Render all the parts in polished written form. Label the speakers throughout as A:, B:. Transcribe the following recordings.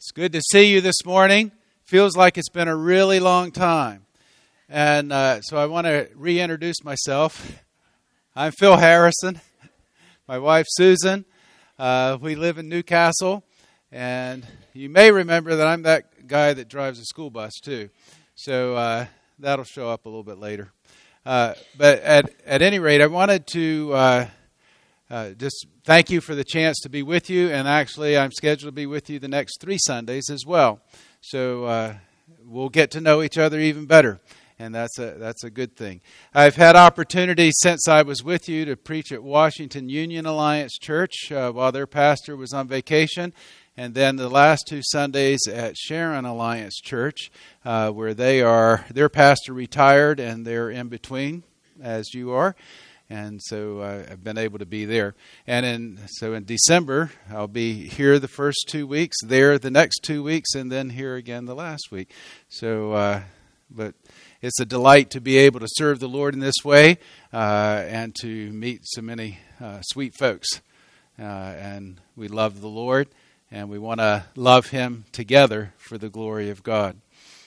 A: It's good to see you this morning. Feels like it's been a really long time. And so I want to reintroduce myself. I'm Phil Harrison. My wife, Susan. We live in Newcastle. And you may remember that I'm that guy that drives a school bus, too. So that'll show up a little bit later. But at any rate, I wanted to just thank you for the chance to be with you. And actually, I'm scheduled to be with you the next 3 Sundays as well. So we'll get to know each other even better. And that's a good thing. I've had opportunity since I was with you to preach at Washington Union Alliance Church while their pastor was on vacation. And then the last 2 Sundays at Sharon Alliance Church, where their pastor retired and they're in between, as you are. And so I've been able to be there. And in December, I'll be here the first 2 weeks, there the next 2 weeks, and then here again the last week. So, but it's a delight to be able to serve the Lord in this way and to meet so many sweet folks. And we love the Lord, and we want to love Him together for the glory of God.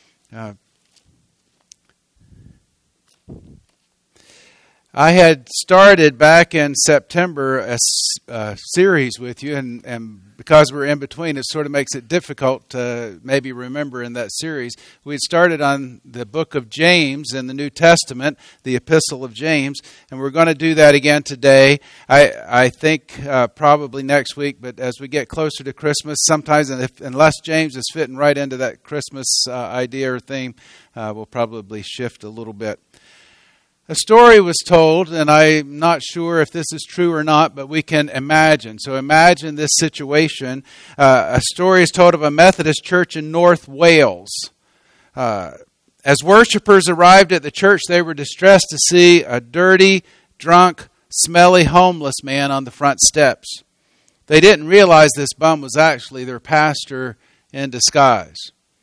A: I had started back in September a series with you, and because we're in between, it sort of makes it difficult to maybe remember in that series. We had started on the book of James in the New Testament, the Epistle of James, and we're going to do that again today. I think probably next week, but as we get closer to Christmas, sometimes, unless James is fitting right into that Christmas idea or theme, we'll probably shift a little bit. A story was told, and I'm not sure if this is true or not, but we can imagine. So imagine this situation. A story is told of a Methodist church in North Wales. As worshipers arrived at the church, they were distressed to see a dirty, drunk, smelly, homeless man on the front steps. They didn't realize this bum was actually their pastor in disguise.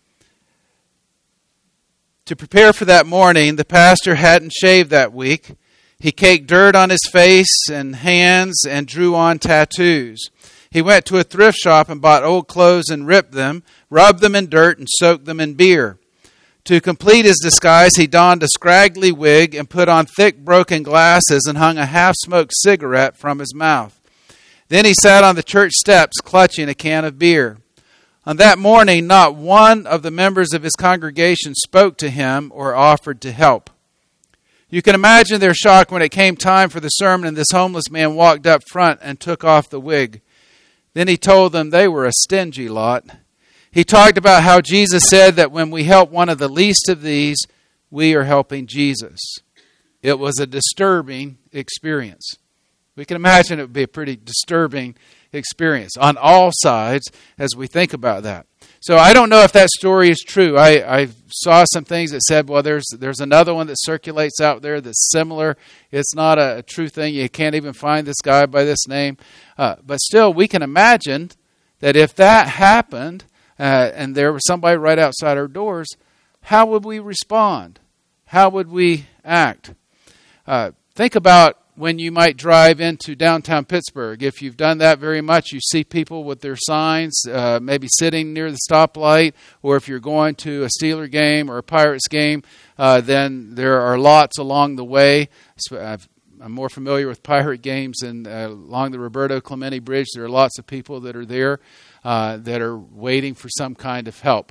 A: To prepare for that morning, the pastor hadn't shaved that week. He caked dirt on his face and hands and drew on tattoos. He went to a thrift shop and bought old clothes and ripped them, rubbed them in dirt, and soaked them in beer. To complete his disguise, he donned a scraggly wig and put on thick broken glasses and hung a half-smoked cigarette from his mouth. Then he sat on the church steps clutching a can of beer. On that morning, not one of the members of his congregation spoke to him or offered to help. You can imagine their shock when it came time for the sermon and this homeless man walked up front and took off the wig. Then he told them they were a stingy lot. He talked about how Jesus said that when we help one of the least of these, we are helping Jesus. It was a disturbing experience. We can imagine it would be a pretty disturbing experience on all sides as we think about that. So I don't know if that story is true. I saw some things that said, well, there's another one that circulates out there that's similar. It's not a true thing. You can't even find this guy by this name. But still, we can imagine that if that happened and there was somebody right outside our doors, how would we respond? How would we act? Think about when you might drive into downtown Pittsburgh. If you've done that very much, you see people with their signs, maybe sitting near the stoplight, or if you're going to a Steeler game or a Pirates game, then there are lots along the way. I'm more familiar with Pirate games, and along the Roberto Clemente Bridge, there are lots of people that are there that are waiting for some kind of help.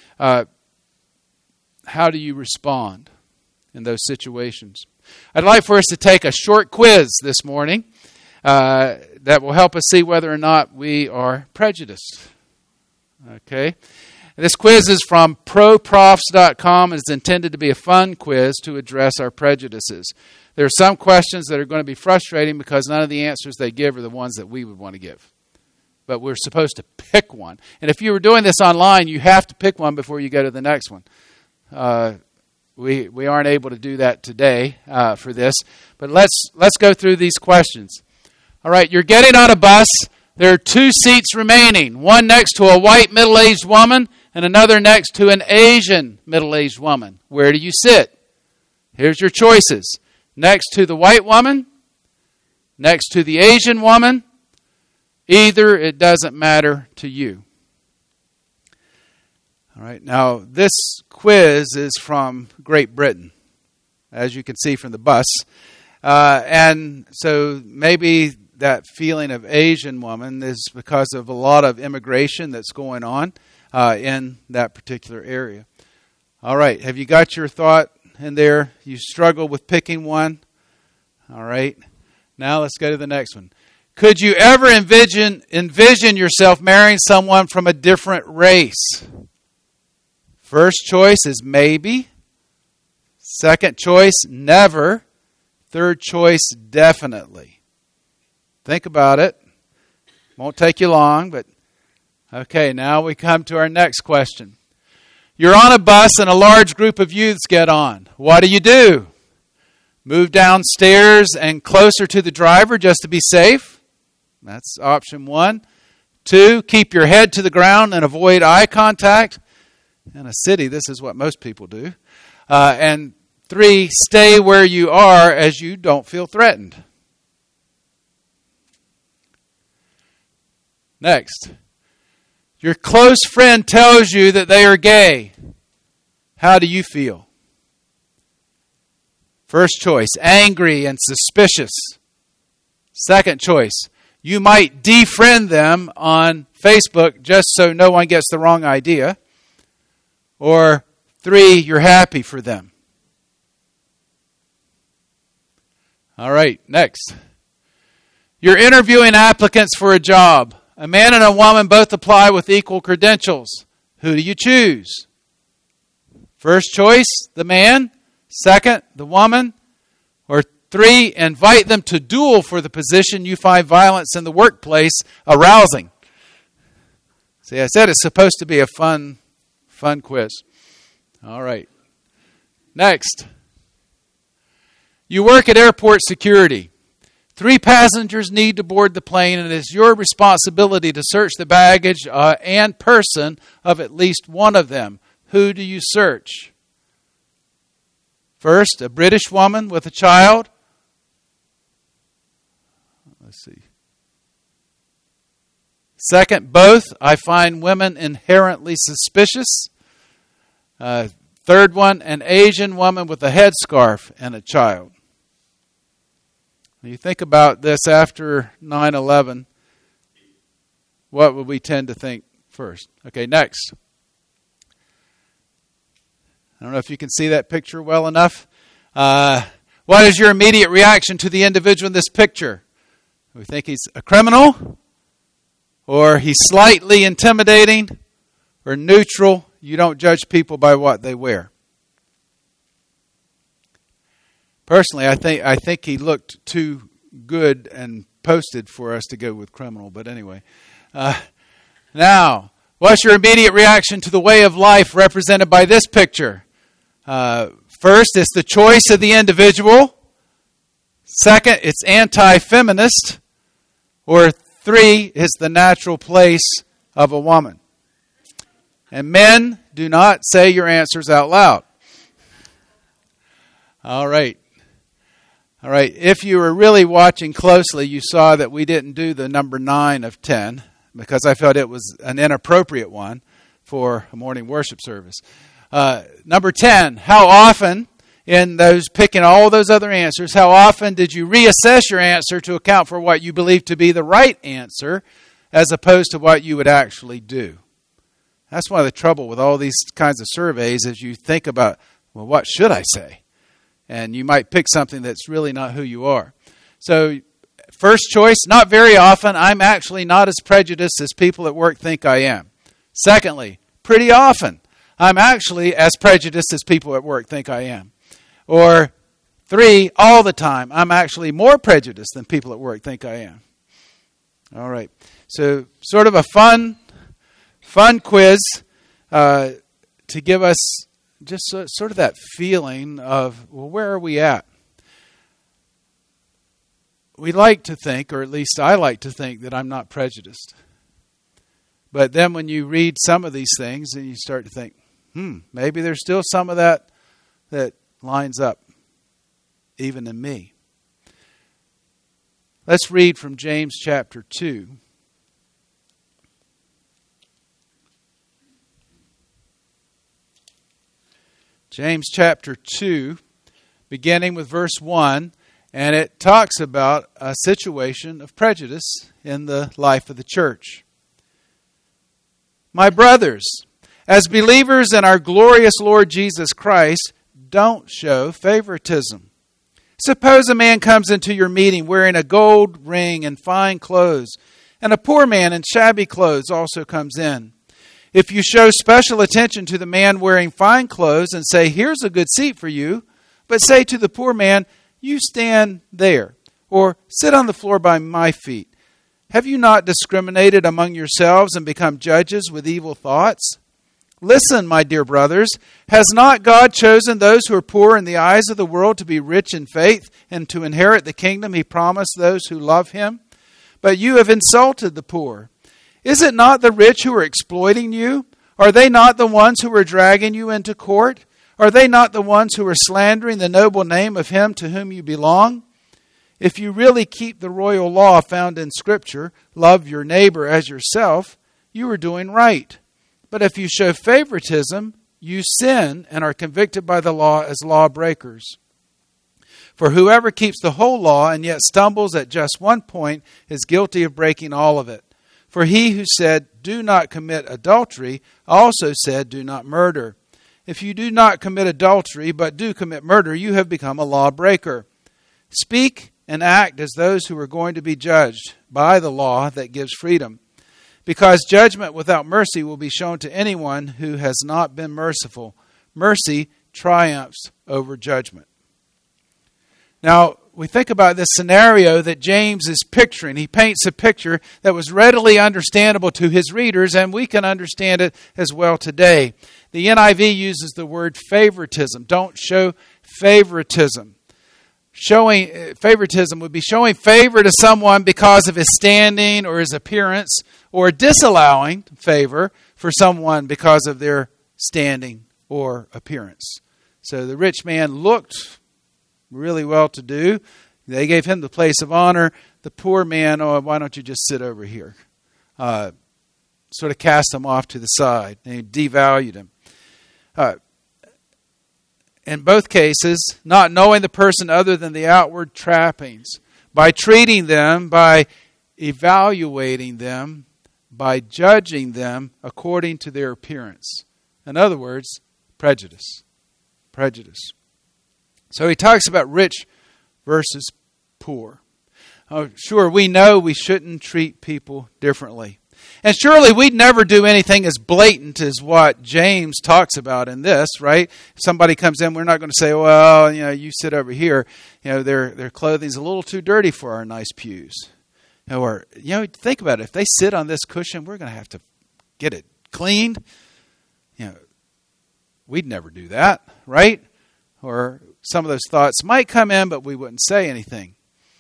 A: How do you respond in those situations? I'd like for us to take a short quiz this morning that will help us see whether or not we are prejudiced. Okay? This quiz is from ProProfs.com and is intended to be a fun quiz to address our prejudices. There are some questions that are going to be frustrating because none of the answers they give are the ones that we would want to give. But we're supposed to pick one. And if you were doing this online, you have to pick one before you go to the next one. We aren't able to do that today for this, but let's go through these questions. All right, you're getting on a bus. There are 2 seats remaining, one next to a white middle-aged woman and another next to an Asian middle-aged woman. Where do you sit? Here's your choices. Next to the white woman, next to the Asian woman, either, it doesn't matter to you. All right. Now, this quiz is from Great Britain, as you can see from the bus. And so maybe that feeling of Asian woman is because of a lot of immigration that's going on in that particular area. All right. Have you got your thought in there? You struggle with picking one? All right. Now let's go to the next one. Could you ever envision yourself marrying someone from a different race? First choice is maybe. Second choice, never. Third choice, definitely. Think about it. Won't take you long, but okay, now we come to our next question. You're on a bus and a large group of youths get on. What do? Move downstairs and closer to the driver just to be safe? That's option 1. 2, keep your head to the ground and avoid eye contact. In a city, this is what most people do. And 3, stay where you are as you don't feel threatened. Next. Your close friend tells you that they are gay. How do you feel? First choice, angry and suspicious. Second choice, you might defriend them on Facebook just so no one gets the wrong idea. Or 3, you're happy for them. All right, next. You're interviewing applicants for a job. A man and a woman both apply with equal credentials. Who do you choose? First choice, the man. Second, the woman. Or 3, invite them to duel for the position you find violence in the workplace arousing. See, I said it's supposed to be a fun quiz. All right. Next. You work at airport security. 3 passengers need to board the plane, and it is your responsibility to search the baggage and person of at least one of them. Who do you search? First, a British woman with a child. Let's see. Second, both. I find women inherently suspicious. Third one, an Asian woman with a headscarf and a child. When you think about this after 9/11, what would we tend to think first? Okay, next. I don't know if you can see that picture well enough. What is your immediate reaction to the individual in this picture? We think he's a criminal, or he's slightly intimidating, or neutral. You don't judge people by what they wear. Personally, I think he looked too good and posted for us to go with criminal. But anyway, now, what's your immediate reaction to the way of life represented by this picture? First, it's the choice of the individual. Second, it's anti-feminist. Or 3, it's the natural place of a woman. And men, do not say your answers out loud. All right. If you were really watching closely, you saw that we didn't do the number 9 of 10 because I felt it was an inappropriate one for a morning worship service. Number 10, how often, in those picking all those other answers, how often did you reassess your answer to account for what you believe to be the right answer as opposed to what you would actually do? That's one of the trouble with all these kinds of surveys is you think about, well, what should I say? And you might pick something that's really not who you are. So, first choice, not very often. I'm actually not as prejudiced as people at work think I am. Secondly, pretty often. I'm actually as prejudiced as people at work think I am. Or 3, all the time. I'm actually more prejudiced than people at work think I am. All right. So, sort of a fun quiz to give us just sort of that feeling of, well, where are we at? We like to think, or at least I like to think, that I'm not prejudiced. But then when you read some of these things, and you start to think, maybe there's still some of that lines up, even in me. Let's read from James chapter 2. James chapter 2, beginning with verse 1, and it talks about a situation of prejudice in the life of the church. My brothers, as believers in our glorious Lord Jesus Christ, don't show favoritism. Suppose a man comes into your meeting wearing a gold ring and fine clothes, and a poor man in shabby clothes also comes in. If you show special attention to the man wearing fine clothes and say, "Here's a good seat for you," but say to the poor man, "You stand there," or "Sit on the floor by my feet," have you not discriminated among yourselves and become judges with evil thoughts? Listen, my dear brothers, has not God chosen those who are poor in the eyes of the world to be rich in faith and to inherit the kingdom he promised those who love him? But you have insulted the poor. Is it not the rich who are exploiting you? Are they not the ones who are dragging you into court? Are they not the ones who are slandering the noble name of him to whom you belong? If you really keep the royal law found in Scripture, love your neighbor as yourself, you are doing right. But if you show favoritism, you sin and are convicted by the law as lawbreakers. For whoever keeps the whole law and yet stumbles at just one point is guilty of breaking all of it. For he who said, "Do not commit adultery," also said, "Do not murder." If you do not commit adultery, but do commit murder, you have become a lawbreaker. Speak and act as those who are going to be judged by the law that gives freedom. Because judgment without mercy will be shown to anyone who has not been merciful. Mercy triumphs over judgment. Now, we think about this scenario that James is picturing. He paints a picture that was readily understandable to his readers, and we can understand it as well today. The NIV uses the word favoritism. Don't show favoritism. Showing favoritism would be showing favor to someone because of his standing or his appearance, or disallowing favor for someone because of their standing or appearance. So the rich man looked really well-to-do. They gave him the place of honor. The poor man, "Oh, why don't you just sit over here?" Sort of cast him off to the side. And he devalued him. In both cases, not knowing the person other than the outward trappings, by treating them, by evaluating them, by judging them according to their appearance. In other words, prejudice. Prejudice. So he talks about rich versus poor. Oh, sure, we know we shouldn't treat people differently. And surely we'd never do anything as blatant as what James talks about in this, right? If somebody comes in, we're not going to say, "Well, you sit over here. Their clothing's a little too dirty for our nice pews." Or, think about it. If they sit on this cushion, we're going to have to get it cleaned. We'd never do that, right? Or some of those thoughts might come in, but we wouldn't say anything.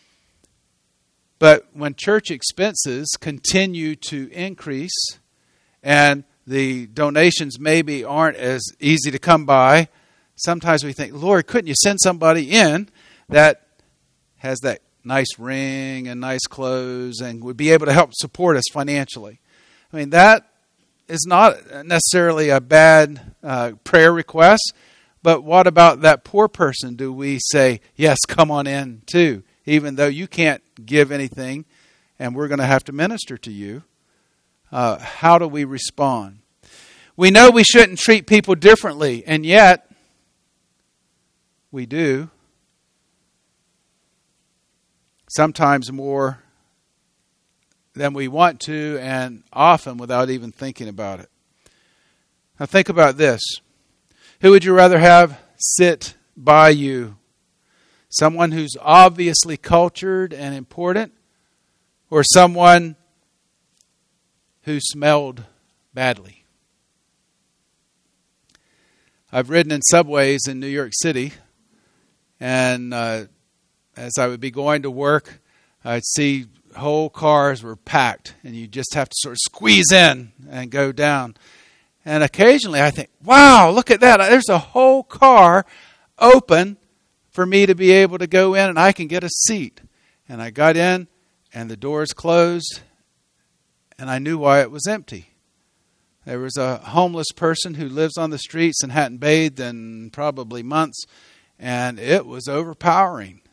A: But when church expenses continue to increase and the donations maybe aren't as easy to come by, sometimes we think, "Lord, couldn't you send somebody in that has that nice ring and nice clothes and would be able to help support us financially?" I mean, that is not necessarily a bad prayer request. But what about that poor person? Do we say, "Yes, come on in too, even though you can't give anything and we're going to have to minister to you"? How do we respond? We know we shouldn't treat people differently, and yet we do. Sometimes more than we want to, and often without even thinking about it. Now think about this. Who would you rather have sit by you? Someone who's obviously cultured and important, or someone who smelled badly? I've ridden in subways in New York City, and as I would be going to work, I'd see whole cars were packed, and you just have to sort of squeeze in and go down. And occasionally I think, "Wow, look at that. There's a whole car open for me to be able to go in and I can get a seat." And I got in and the doors closed and I knew why it was empty. There was a homeless person who lives on the streets and hadn't bathed in probably months, and it was overpowering.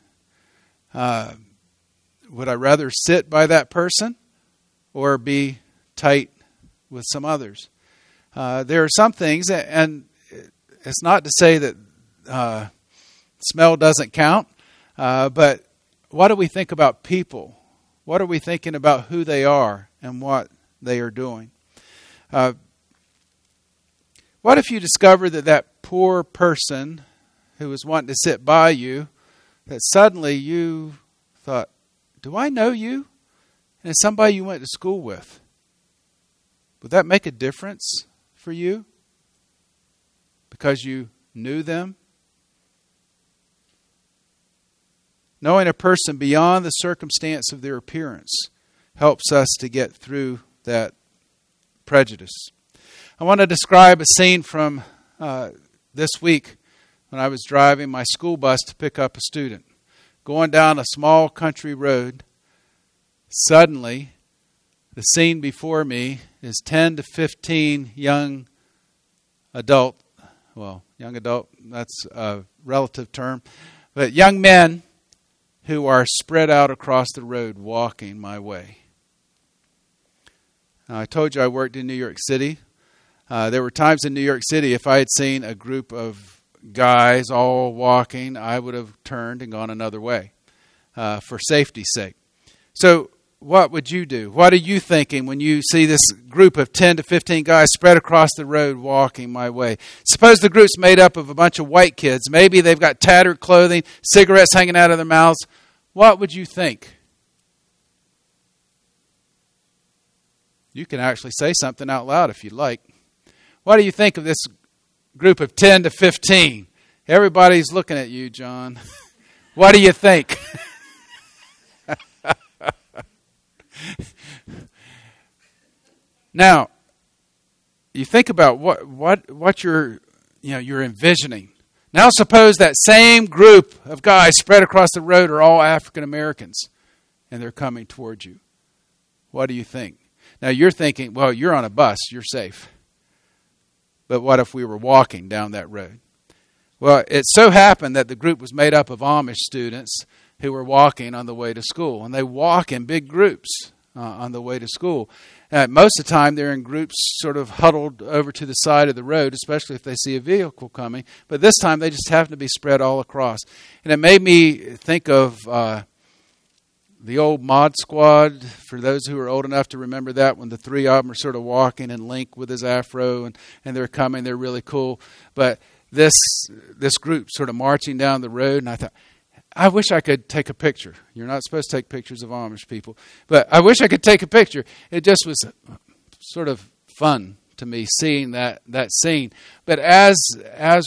A: Would I rather sit by that person or be tight with some others? There are some things, and it's not to say that smell doesn't count, but what do we think about people? What are we thinking about who they are and what they are doing? What if you discover that poor person who was wanting to sit by you, that suddenly you thought, do I know you? And it's somebody you went to school with. Would that make a difference for you? Because you knew them? Knowing a person beyond the circumstance of their appearance helps us to get through that prejudice. I want to describe a scene from this week when I was driving my school bus to pick up a student. Going down a small country road, suddenly the scene before me is 10 to 15 young adult, that's a relative term, but young men who are spread out across the road walking my way. Now, I told you I worked in New York City. There were times in New York City, if I had seen a group of guys all walking, I would have turned and gone another way for safety's sake. So what would you do? What are you thinking when you see this group of 10 to 15 guys spread across the road walking my way? Suppose the group's made up of a bunch of white kids. Maybe they've got tattered clothing, cigarettes hanging out of their mouths. What would you think? You can actually say something out loud if you like. What do you think of this group of 10 to 15? Everybody's looking at you, John. What do you think? Now, you think about what you're envisioning. Now suppose that same group of guys spread across the road are all African Americans and they're coming towards you. What do you think? Now you're thinking, well, you're on a bus, you're safe. But what if we were walking down that road? Well, it so happened that the group was made up of Amish students who were walking on the way to school. And they walk in big groups on the way to school. Most of the time, they're in groups sort of huddled over to the side of the road, especially if they see a vehicle coming. But this time, they just happen to be spread all across. And it made me think of the old Mod Squad, for those who are old enough to remember that, when the three of them are sort of walking, and Link with his afro, and they're coming, they're really cool. But this group sort of marching down the road, and I thought, I wish I could take a picture. You're not supposed to take pictures of Amish people, but I wish I could take a picture. It just was sort of fun to me seeing that scene. But as I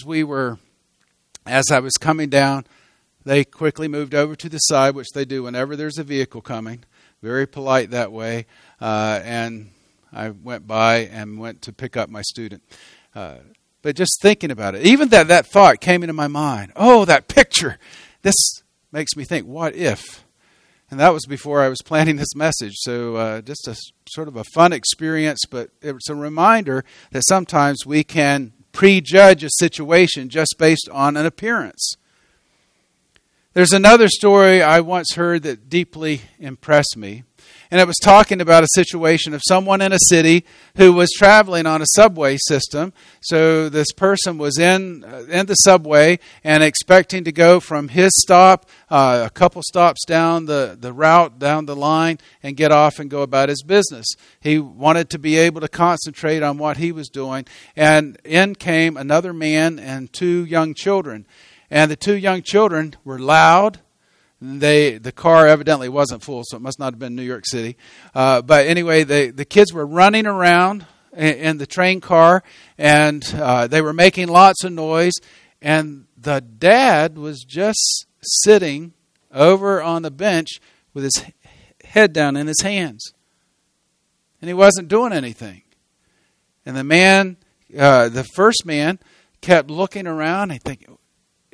A: was coming down, they quickly moved over to the side, which they do whenever there's a vehicle coming. Very polite that way. And I went by and went to pick up my student. But just thinking about it, even that thought came into my mind. Oh, that picture. This makes me think, what if? And that was before I was planning this message. So just a sort of a fun experience, but it's a reminder that sometimes we can prejudge a situation just based on an appearance. There's another story I once heard that deeply impressed me. And it was talking about a situation of someone in a city who was traveling on a subway system. So this person was in the subway and expecting to go from his stop, a couple stops down the route, down the line, and get off and go about his business. He wanted to be able to concentrate on what he was doing. And in came another man and two young children. And the two young children were loud. The car evidently wasn't full, so it must not have been New York City. But anyway, the kids were running around in the train car, and they were making lots of noise. And the dad was just sitting over on the bench with his head down in his hands. And he wasn't doing anything. And the first man, kept looking around and thinking,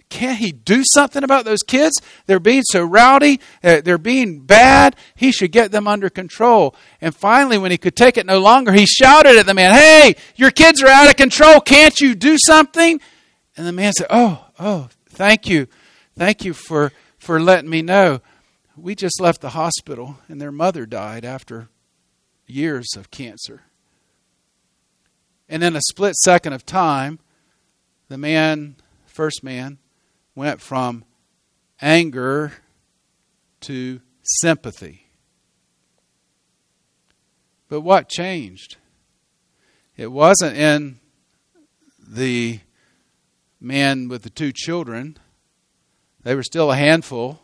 A: can't he do something about those kids? They're being so rowdy. They're being bad. He should get them under control. And finally, when he could take it no longer, he shouted at the man, "Hey, your kids are out of control. Can't you do something?" And the man said, Oh, thank you. Thank you for letting me know. We just left the hospital and their mother died after years of cancer. And in a split second of time, the first man, went from anger to sympathy. But what changed? It wasn't in the man with the 2 children. They were still a handful.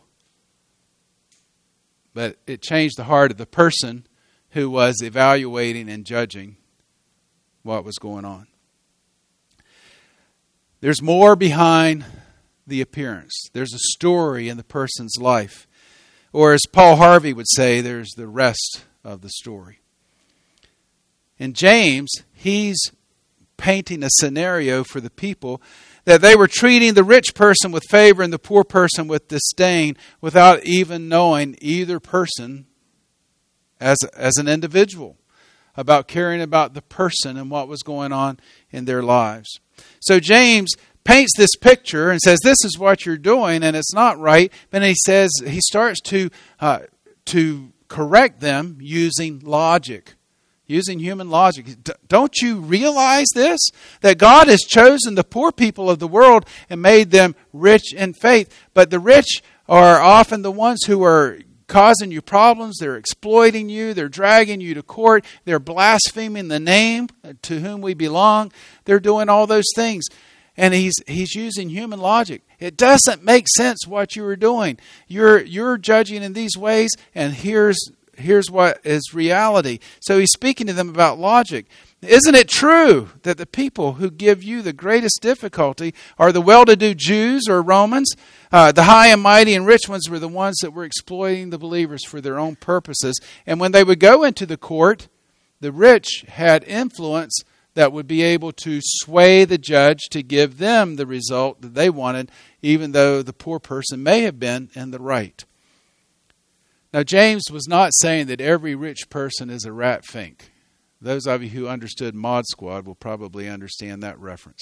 A: But it changed the heart of the person who was evaluating and judging what was going on. There's more behind the appearance. There's a story in the person's life. Or as Paul Harvey would say, there's the rest of the story. In James, he's painting a scenario for the people that they were treating the rich person with favor and the poor person with disdain without even knowing either person as an individual, about caring about the person and what was going on in their lives. So James paints this picture and says, this is what you're doing and it's not right. But he starts to correct them using logic. Using human logic. Don't you realize this? That God has chosen the poor people of the world and made them rich in faith. But the rich are often the ones who are causing you problems. They're exploiting you. They're dragging you to court. They're blaspheming the name to whom we belong. They're doing all those things. And he's using human logic. It doesn't make sense what you are doing. You're judging in these ways, and here's what is reality. So he's speaking to them about logic. Isn't it true that the people who give you the greatest difficulty are the well-to-do Jews or Romans? The high and mighty and rich ones were the ones that were exploiting the believers for their own purposes. And when they would go into the court, the rich had influence that would be able to sway the judge to give them the result that they wanted, even though the poor person may have been in the right. Now, James was not saying that every rich person is a rat fink. Those of you who understood Mod Squad will probably understand that reference.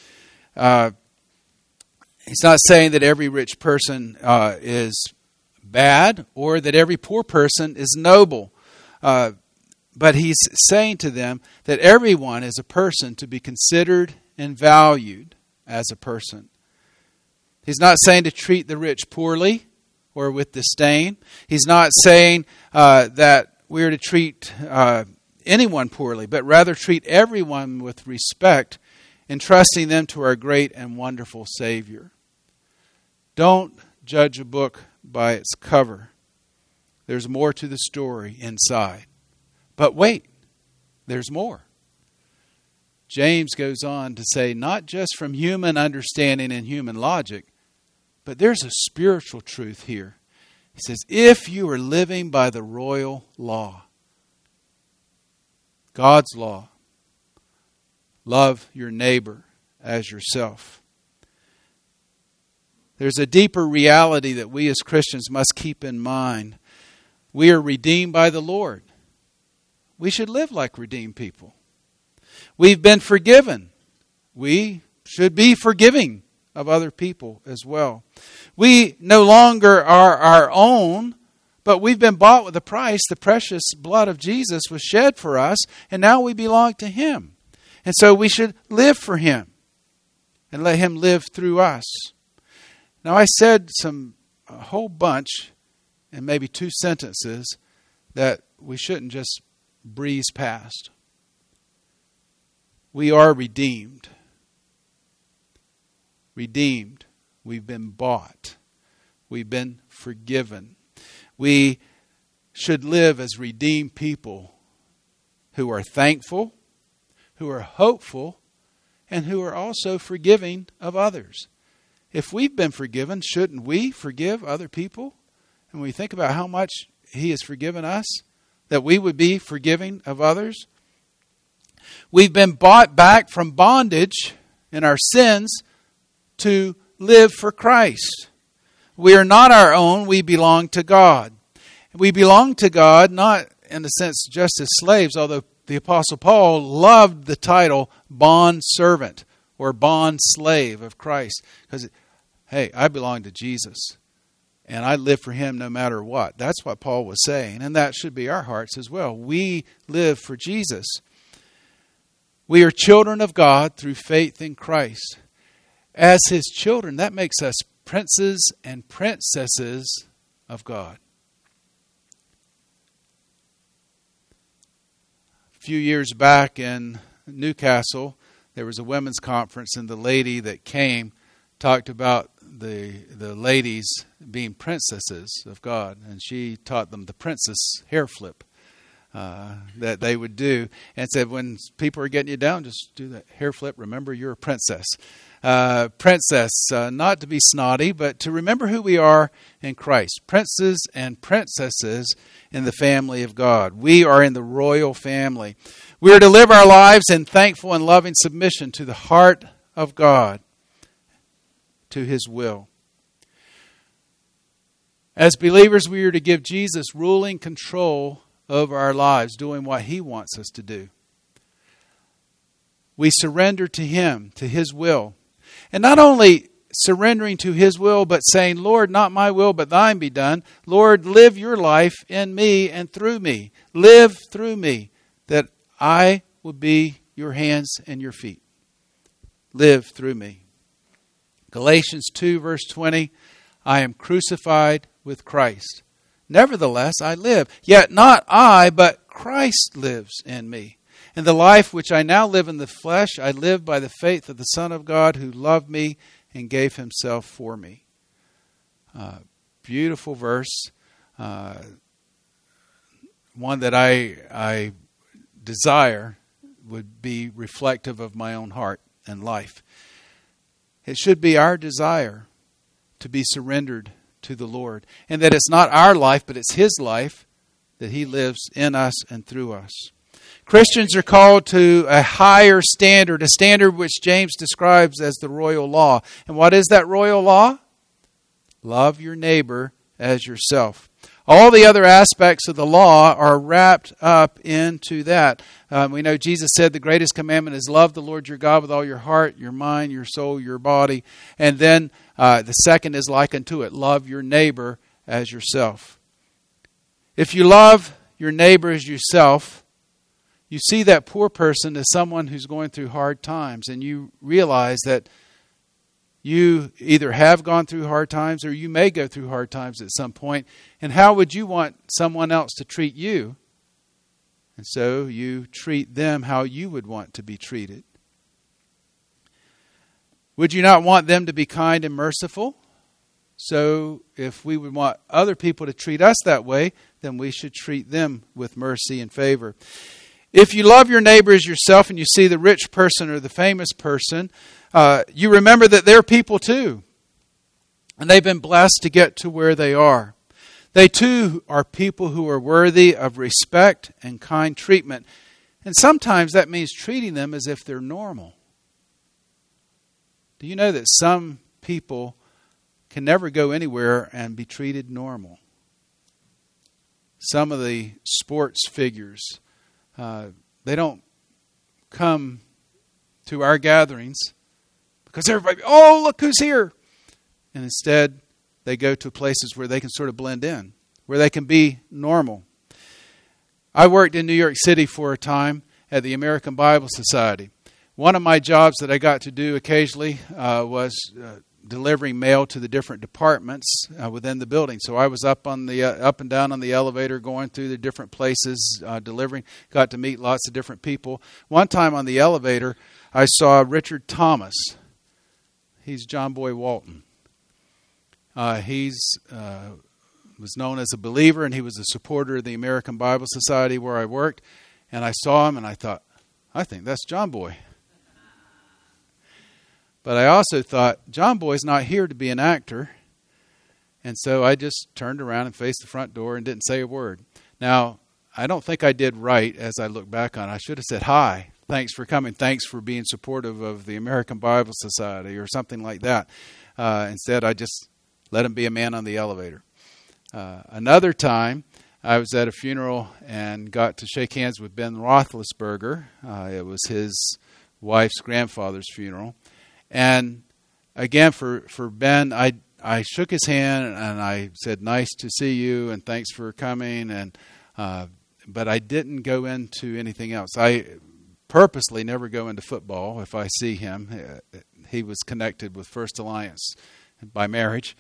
A: He's not saying that every rich person is bad or that every poor person is noble. But he's saying to them that everyone is a person to be considered and valued as a person. He's not saying to treat the rich poorly or with disdain. He's not saying that we're to treat anyone poorly, but rather treat everyone with respect, entrusting them to our great and wonderful Savior. Don't judge a book by its cover. There's more to the story inside. But wait, there's more. James goes on to say, not just from human understanding and human logic, but there's a spiritual truth here. He says, if you are living by the royal law, God's law, love your neighbor as yourself. There's a deeper reality that we as Christians must keep in mind. We are redeemed by the Lord. We should live like redeemed people. We've been forgiven. We should be forgiving of other people as well. We no longer are our own, but we've been bought with a price. The precious blood of Jesus was shed for us, and now we belong to Him. And so we should live for Him and let Him live through us. Now, I said a whole bunch in maybe 2 sentences that we shouldn't just breeze past. We are redeemed. Redeemed. We've been bought. We've been forgiven. We should live as redeemed people who are thankful, who are hopeful, and who are also forgiving of others. If we've been forgiven, shouldn't we forgive other people? And when we think about how much He has forgiven us, that we would be forgiving of others. We've been bought back from bondage in our sins to live for Christ. We are not our own. We belong to God. We belong to God not in a sense just as slaves, although the Apostle Paul loved the title bond servant or bond slave of Christ. Because, hey, I belong to Jesus. And I live for Him no matter what. That's what Paul was saying. And that should be our hearts as well. We live for Jesus. We are children of God through faith in Christ. As His children, that makes us princes and princesses of God. A few years back in Newcastle, there was a women's conference, and the lady that came talked about the ladies being princesses of God, and she taught them the princess hair flip that they would do, and said when people are getting you down, just do that hair flip. Remember, you're a princess. Not to be snotty, but to remember who we are in Christ. Princes and princesses in the family of God. We are in the royal family. We are to live our lives in thankful and loving submission to the heart of God, to His will. As believers, we are to give Jesus ruling control over our lives, doing what He wants us to do. We surrender to Him, to His will. And not only surrendering to His will, but saying, Lord, not my will, but thine be done. Lord, live your life in me and through me. Live through me, that I will be your hands and your feet. Live through me. Galatians 2, verse 20, I am crucified with Christ. Nevertheless, I live. Yet not I, but Christ lives in me. And the life which I now live in the flesh, I live by the faith of the Son of God who loved me and gave Himself for me. Beautiful verse. One that I desire would be reflective of my own heart and life. It should be our desire to be surrendered to the Lord. And that it's not our life, but it's His life that He lives in us and through us. Christians are called to a higher standard, a standard which James describes as the royal law. And what is that royal law? Love your neighbor as yourself. All the other aspects of the law are wrapped up into that. We know Jesus said the greatest commandment is love the Lord your God with all your heart, your mind, your soul, your body. And then the second is like unto it, love your neighbor as yourself. If you love your neighbor as yourself, you see that poor person as someone who's going through hard times, and you realize that you either have gone through hard times or you may go through hard times at some point. And how would you want someone else to treat you? And so you treat them how you would want to be treated. Would you not want them to be kind and merciful? So if we would want other people to treat us that way, then we should treat them with mercy and favor. If you love your neighbor as yourself and you see the rich person or the famous person, you remember that they're people too. And they've been blessed to get to where they are. They too are people who are worthy of respect and kind treatment. And sometimes that means treating them as if they're normal. Do you know that some people can never go anywhere and be treated normal? Some of the sports figures, they don't come to our gatherings because everybody, oh, look who's here. And instead, they go to places where they can sort of blend in, where they can be normal. I worked in New York City for a time at the American Bible Society. One of my jobs that I got to do occasionally was delivering mail to the different departments within the building. So I was up on the up and down on the elevator, going through the different places, delivering. Got to meet lots of different people. One time on the elevator, I saw Richard Thomas. He's John Boy Walton. He's was known as a believer, and he was a supporter of the American Bible Society where I worked. And I saw him, and I thought, I think that's John Boy. But I also thought, John Boy's not here to be an actor. And so I just turned around and faced the front door and didn't say a word. Now, I don't think I did right as I look back on it. I should have said, hi, thanks for coming. Thanks for being supportive of the American Bible Society or something like that. Instead, I just let him be a man on the elevator. Another time, I was at a funeral and got to shake hands with Ben Roethlisberger. It was his wife's grandfather's funeral. And again, for Ben, I shook his hand and I said, "Nice to see you and thanks for coming." And but I didn't go into anything else. I purposely never go into football if I see him. He was connected with First Alliance by marriage.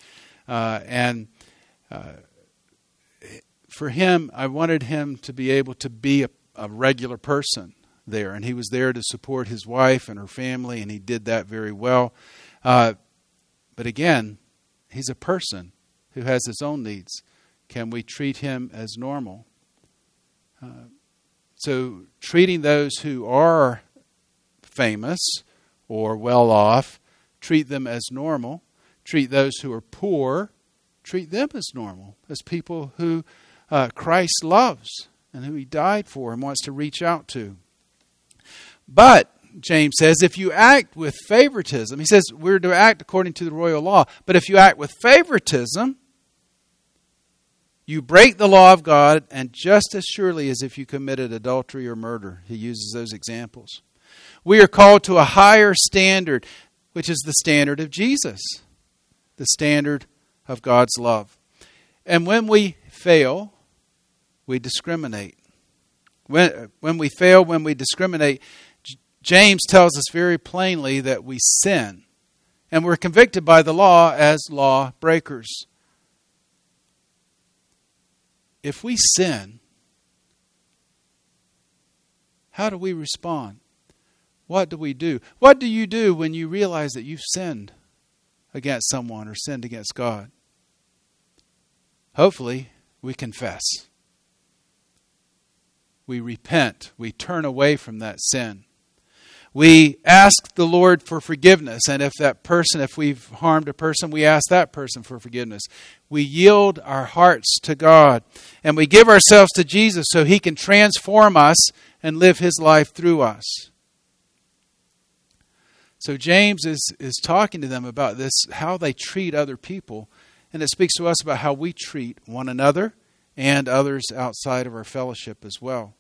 A: For him, I wanted him to be able to be a regular person there. And he was there to support his wife and her family, and he did that very well. But again, he's a person who has his own needs. Can we treat him as normal? So treating those who are famous or well off, treat them as normal. Treat those who are poor, treat them as normal, as people who Christ loves and who he died for and wants to reach out to. But, James says, if you act with favoritism, he says we're to act according to the royal law, but if you act with favoritism, you break the law of God, and just as surely as if you committed adultery or murder. He uses those examples. We are called to a higher standard, which is the standard of Jesus, the standard of God's love. And when we fail, we discriminate. When we fail, when we discriminate, James tells us very plainly that we sin. And we're convicted by the law as law breakers. If we sin, how do we respond? What do we do? What do you do when you realize that you've sinned against someone or sinned against God? Hopefully, we confess. We repent. We turn away from that sin. We ask the Lord for forgiveness. And if we've harmed a person, we ask that person for forgiveness. We yield our hearts to God. And we give ourselves to Jesus so he can transform us and live his life through us. So James is talking to them about this, how they treat other people. And it speaks to us about how we treat one another and others outside of our fellowship as well.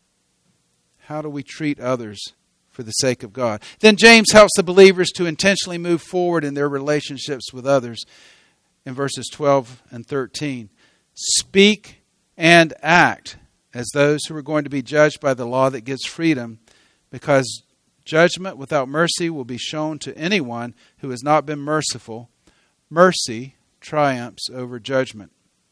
A: How do we treat others for the sake of God? Then James helps the believers to intentionally move forward in their relationships with others in verses 12 and 13. Speak and act as those who are going to be judged by the law that gives freedom, because judgment without mercy will be shown to anyone who has not been merciful. Mercy triumphs over judgment.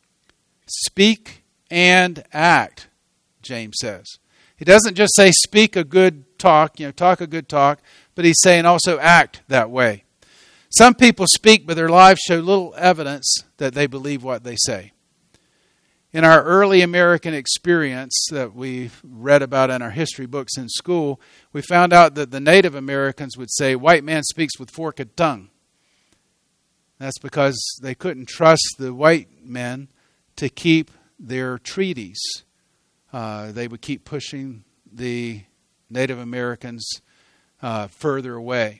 A: Speak and act, James says. He doesn't just say speak a good talk, talk a good talk, but he's saying also act that way. Some people speak, but their lives show little evidence that they believe what they say. In our early American experience that we read about in our history books in school, we found out that the Native Americans would say, "White man speaks with forked tongue." That's because they couldn't trust the white men to keep their treaties. They would keep pushing the Native Americans further away.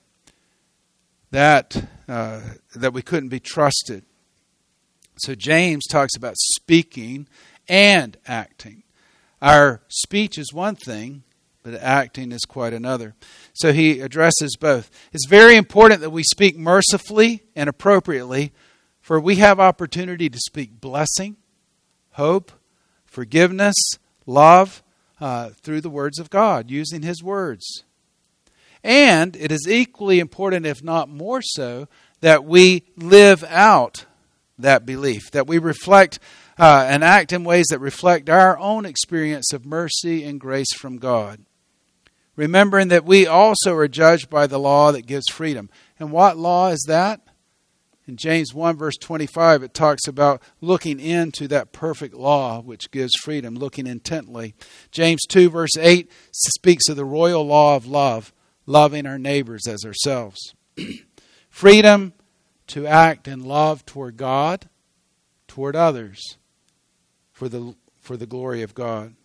A: That we couldn't be trusted. So James talks about speaking and acting. Our speech is one thing, but acting is quite another. So he addresses both. It's very important that we speak mercifully and appropriately, for we have opportunity to speak blessing, hope, forgiveness, love through the words of God, using his words. And it is equally important, if not more so, that we live out that belief, that we reflect and act in ways that reflect our own experience of mercy and grace from God. Remembering that we also are judged by the law that gives freedom. And what law is that? In James 1 verse 25, it talks about looking into that perfect law which gives freedom, looking intently. James 2 verse 8 speaks of the royal law of love, loving our neighbors as ourselves. Freedom to act in love toward God, toward others, for the glory of God.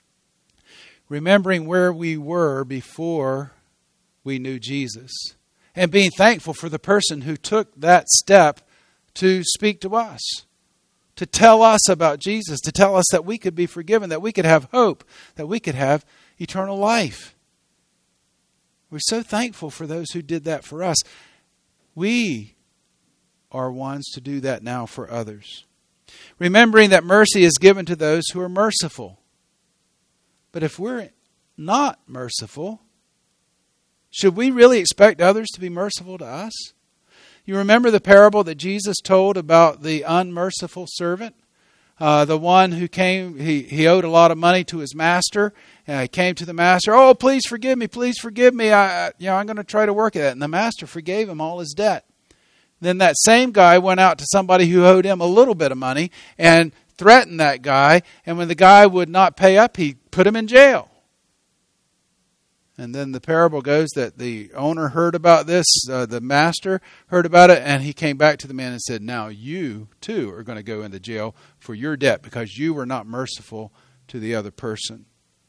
A: Remembering where we were before we knew Jesus. and being thankful for the person who took that step to speak to us, to tell us about Jesus, to tell us that we could be forgiven, that we could have hope, that we could have eternal life. We're so thankful for those who did that for us. We are ones to do that now for others. Remembering that mercy is given to those who are merciful. But if we're not merciful, should we really expect others to be merciful to us? You remember the parable that Jesus told about the unmerciful servant? The one who came, he owed a lot of money to his master. He came to the master, "Oh, please forgive me, please forgive me. I'm going to try to work at it." And the master forgave him all his debt. Then that same guy went out to somebody who owed him a little bit of money and threatened that guy. And when the guy would not pay up, he put him in jail. And then the parable goes that the owner heard about this, the master heard about it, and he came back to the man and said, "Now you too are going to go into jail for your debt because you were not merciful to the other person."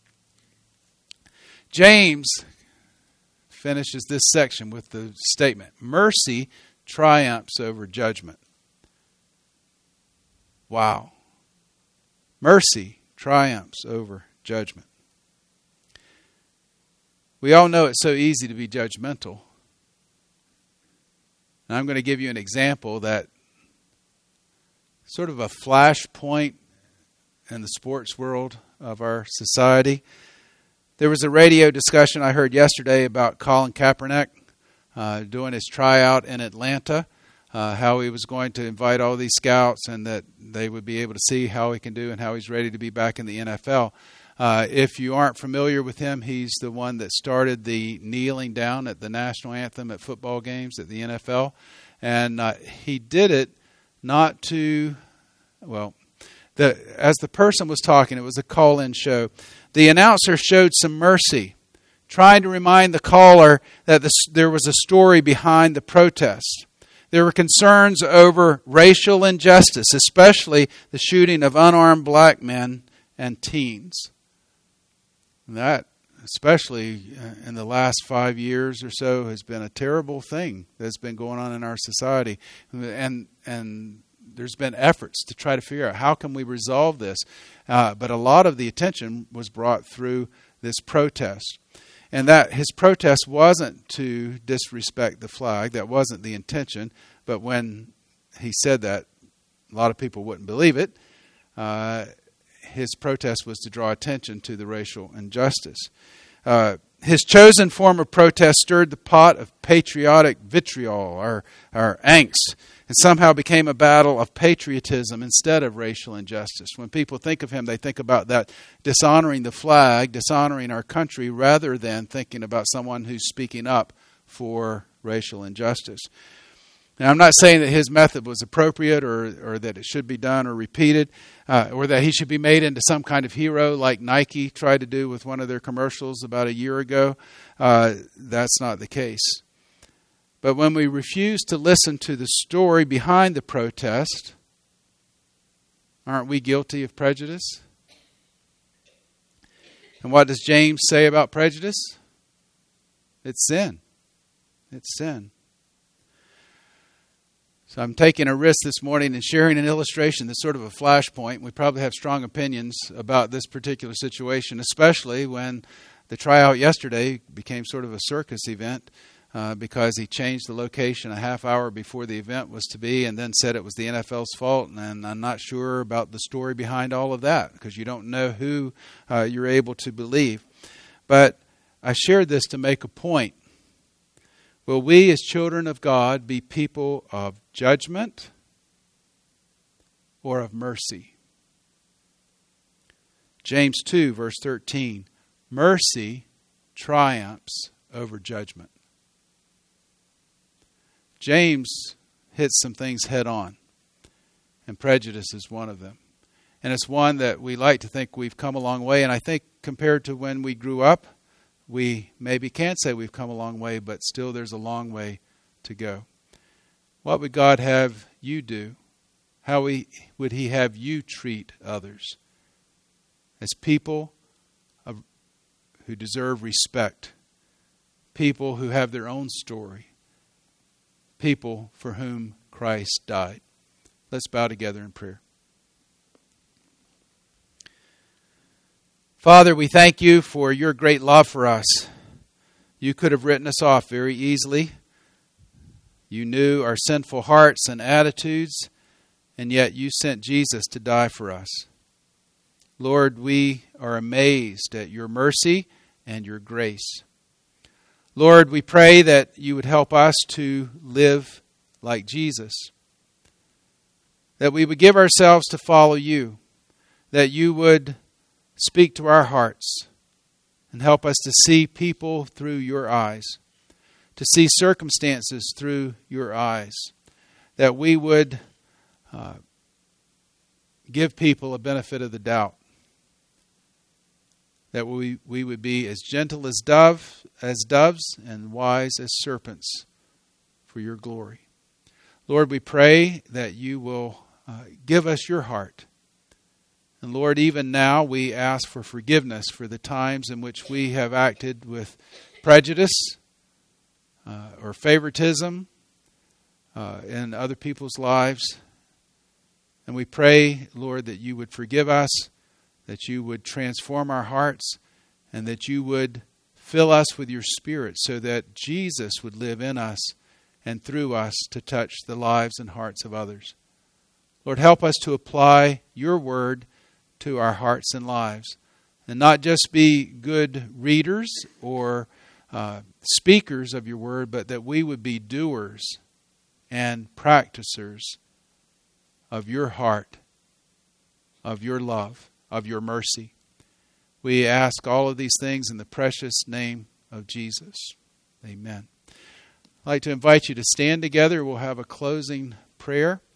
A: James finishes this section with the statement, "Mercy triumphs over judgment." Wow. Mercy triumphs over judgment. We all know it's so easy to be judgmental. And I'm going to give you an example that sort of a flashpoint in the sports world of our society. There was a radio discussion I heard yesterday about Colin Kaepernick doing his tryout in Atlanta, how he was going to invite all these scouts and that they would be able to see how he can do and how he's ready to be back in the NFL. If you aren't familiar with him, he's the one that started the kneeling down at the national anthem at football games at the NFL. And he did it not to, as the person was talking, it was a call-in show, the announcer showed some mercy, trying to remind the caller that there was a story behind the protest. There were concerns over racial injustice, especially the shooting of unarmed black men and teens. That, especially in the last 5 years or so, has been a terrible thing that's been going on in our society. And there's been efforts to try to figure out how can we resolve this. But a lot of the attention was brought through this protest. And that his protest wasn't to disrespect the flag. That wasn't the intention. But when he said that, a lot of people wouldn't believe it. His protest was to draw attention to the racial injustice. His chosen form of protest stirred the pot of patriotic vitriol or angst, and somehow became a battle of patriotism instead of racial injustice. When people think of him, they think about that dishonoring the flag, dishonoring our country, rather than thinking about someone who's speaking up for racial injustice. Now, I'm not saying that his method was appropriate or that it should be done or repeated or that he should be made into some kind of hero like Nike tried to do with one of their commercials about a year ago. That's not the case. But when we refuse to listen to the story behind the protest, aren't we guilty of prejudice? And what does James say about prejudice? It's sin. It's sin. So I'm taking a risk this morning and sharing an illustration that's sort of a flashpoint. We probably have strong opinions about this particular situation, especially when the tryout yesterday became sort of a circus event because he changed the location a half hour before the event was to be and then said it was the NFL's fault. And I'm not sure about the story behind all of that because you don't know who you're able to believe. But I shared this to make a point. Will we as children of God be people of judgment or of mercy? James 2, verse 13. Mercy triumphs over judgment. James hits some things head on, and prejudice is one of them. And it's one that we like to think we've come a long way, and I think compared to when we grew up, we maybe can say we've come a long way, but still there's a long way to go. What would God have you do? How would He have you treat others? As people who deserve respect, people who have their own story, people for whom Christ died. Let's bow together in prayer. Father, we thank you for your great love for us. You could have written us off very easily. You knew our sinful hearts and attitudes, and yet you sent Jesus to die for us. Lord, we are amazed at your mercy and your grace. Lord, we pray that you would help us to live like Jesus, that we would give ourselves to follow you, that you would speak to our hearts and help us to see people through your eyes, to see circumstances through your eyes, that we would give people a benefit of the doubt, that we would be as gentle as doves and wise as serpents for your glory. Lord, we pray that you will give us your heart. And Lord, even now we ask for forgiveness for the times in which we have acted with prejudice or favoritism in other people's lives. And we pray, Lord, that you would forgive us, that you would transform our hearts, and that you would fill us with your Spirit so that Jesus would live in us and through us to touch the lives and hearts of others. Lord, help us to apply your word to our hearts and lives, and not just be good readers or speakers of your word, but that we would be doers and practicers of your heart, of your love, of your mercy. We ask all of these things in the precious name of Jesus. Amen. I'd like to invite you to stand together. We'll have a closing prayer.